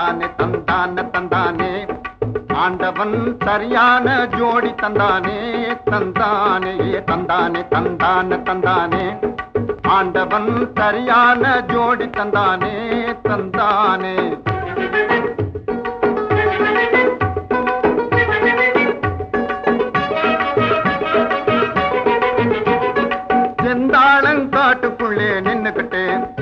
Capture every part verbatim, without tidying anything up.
தந்தானே தந்தான தந்தானே ஆண்டவன் சரியான ஜோடி தந்தானே தந்தானே தந்தானே தந்தான தந்தானே ஆண்டவன் சரியான ஜோடி தந்தானே தந்தானே செந்தாளங்காட்டுக்குள்ளே நின்னுகிட்டே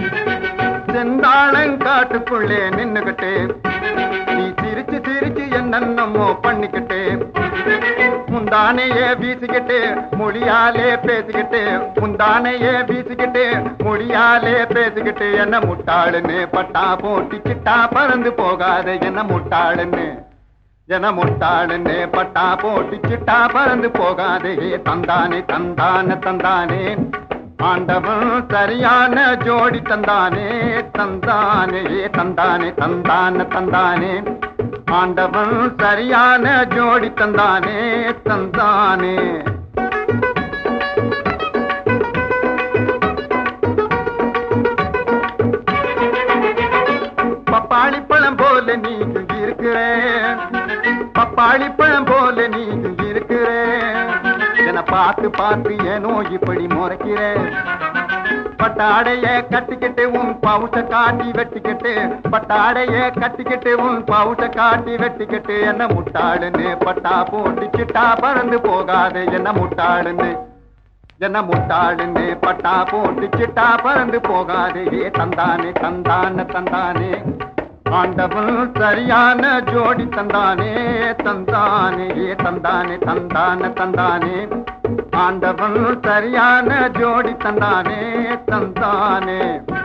செந்தாளங்காட்டுக்குள்ளே நின்னுகிட்டே நீ சிரிச்சு சிரிச்சு என்னென்னமோ பண்ணிக்கிட்டே முந்தானையே வீசிக்கிட்டே மொழியாலே பேசிக்கிட்டே முந்தானையே வீசிக்கிட்டே மொழியாலே பேசிக்கிட்டு என்ன முட்டாளுன்னு பட்டா போட்டிக்கிட்டா பறந்து போகாத என்ன முட்டாளுன்னு என முட்டாளுன்னு பட்டா போட்டிக்கிட்டா பறந்து போகாதே தந்தானே தந்தான தந்தானே ஆண்டவன் சரியான ஜோடி தந்தானே தந்தானே தந்தானே தந்தான தந்தானே ஆண்டவன் சரியான ஜோடி தந்தானே தந்தானே பப்பாளி பழம் போல நீங்க இருக்கிறேன் பப்பாளி பழம் போல நீங்க இருக்கிறேன் என பார்த்து பார்த்து ஏனோ இப்படி முறைக்கிறேன் பட்டாடைய கட்டிக்கிட்டு உன் பவுச காட்டி வெட்டிக்கிட்டு பட்டாடைய கட்டிக்கிட்டு உன் பவுச காட்டி வெட்டிக்கிட்டு என்ன முட்டாளுன்னு பட்டா போட்டிக்கிட்டா பறந்து போகாது என்ன முட்டாளுன்னு என்ன முட்டாளுன்னு பட்டா போட்டிக்கிட்டா பறந்து போகாது தந்தானே தந்தான தந்தானே ஆண்டவன் சரியான ஜோடி தந்தானே தந்தானே தந்தானே தந்தான தந்தானே ஆண்டவன் சரியான ஜோடி தந்தானே தந்தானே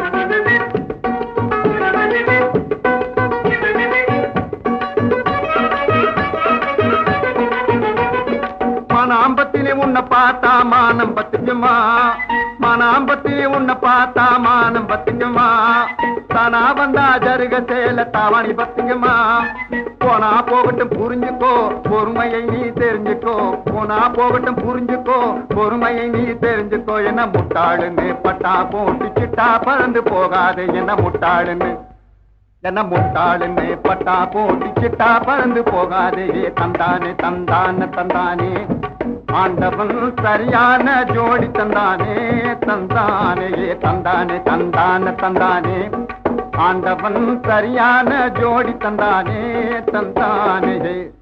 மனாம்பத்திலே உன்னை பார்த்தா மானம் பத்துக்குமா மனாம்பத்திலே உன்னை பார்த்தா மானம் பத்துக்குமா தானா வந்தா ஜருக சேல தாவாணி பத்துக்குமா போனா போகட்டும் புரிஞ்சுக்கோ பொறுமையை நீ தெரிஞ்சுக்கோ போனா போகட்டும் புரிஞ்சுக்கோ பொறுமையை நீ தெரிஞ்சுக்கோ என்ன முட்டாளுன்னு பட்டா போட்டிக்கிட்டா பறந்து போகாது என்ன முட்டாளுன்னு என்ன முட்டாளுன்னு பட்டா போட்டிக்கிட்டா பறந்து போகாதே தந்தானே தந்தான தந்தானே ஆண்டவன் சரியான ஜோடி தந்தானே தந்தானே தந்தானே தந்தான தந்தானே ஆண்டவன் சரியான ஜோடி தந்தானே தந்தானே